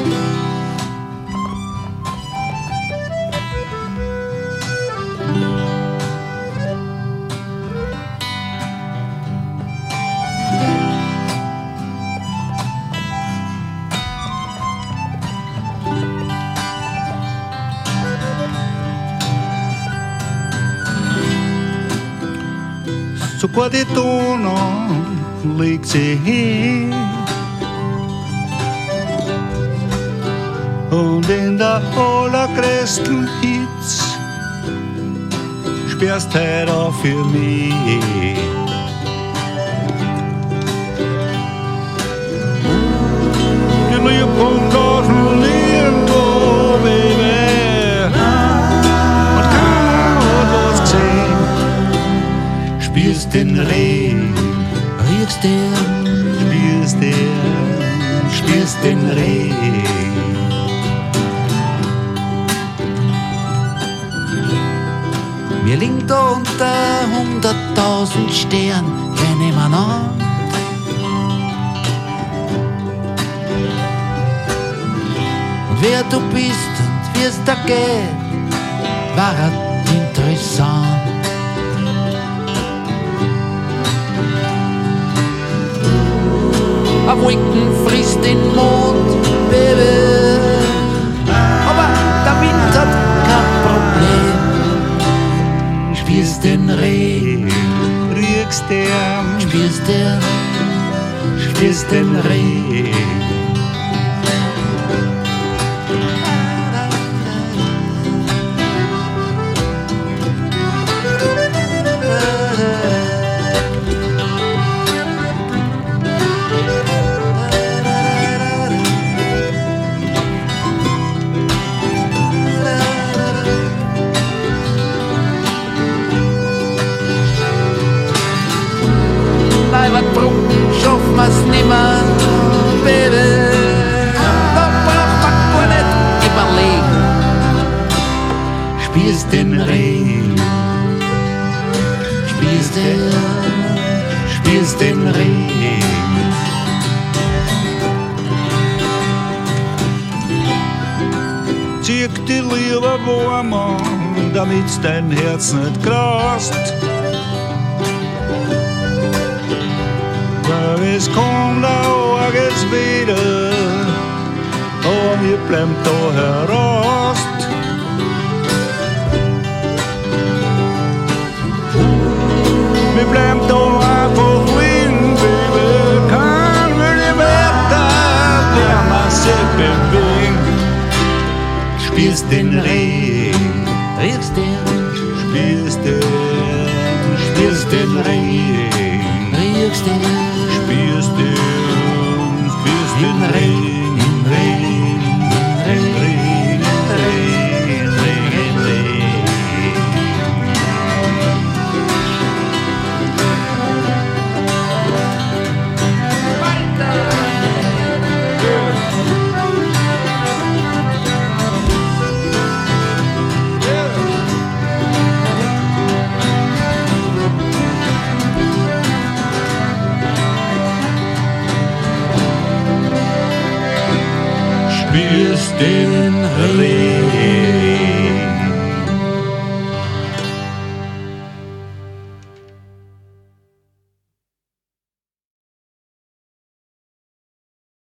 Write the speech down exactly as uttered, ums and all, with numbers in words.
Så går det doner, lig til hen. Und in der allergrößten Hitze sperrst heute auch für mich. Die Liebpunkt aus dem Nirgendwo, Baby. Und keiner hat was gesehen. Spürst den Regen, riechst den, spürst den, spürst den Regen. Wir liegen da unter hunderttausend Sternen nebeneinander. Und wer du bist und wie es da geht, war interessant. Ein Wolken frisst den Mond, Baby. Aber der Wind hat kein Problem. Spürst den Regen, riechst den, spürst den, spürst den Regen. Schaffen wir's nimmer, Baby. Da braucht man gar nicht überlegen. Spürst den Regen, spürst den, spürst den Regen. Zieh die Liebe warm an, damit's dein Herz nicht krast. Es kommt auch jetzt wieder, aber wir bleiben da heraus. Wir bleiben da einfach liegen, Baby. Kein Millimeter werden wir sich bewegen. Spürst den Regen, riechst den, spürst den, spürst den Regen, riechst den. Spürst den, spürst den Regen, im Regen, im Regen, im Regen, Regen, Regen. Spürst den Regen.